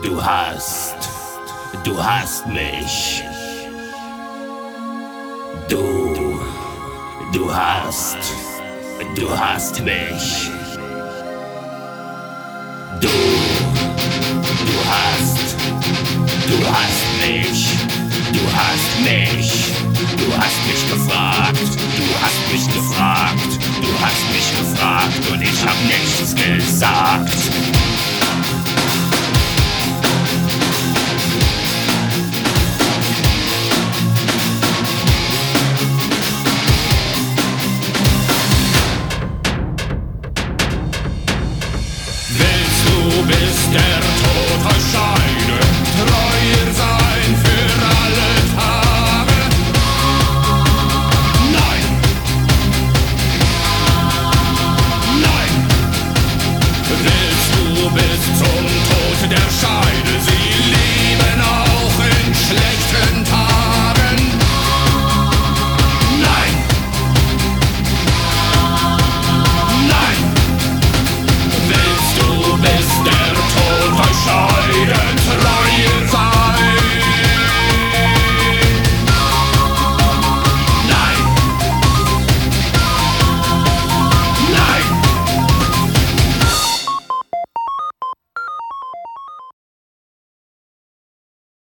Du hast mich. Du hast mich. Du hast mich. Du hast mich. Du hast mich gefragt. Du hast mich gefragt. Du hast mich gefragt und ich hab nichts gesagt. Bis der Tod euch scheidet, treuer sein für alle Tage. Nein, nein, willst du bis zum Tod der Scheide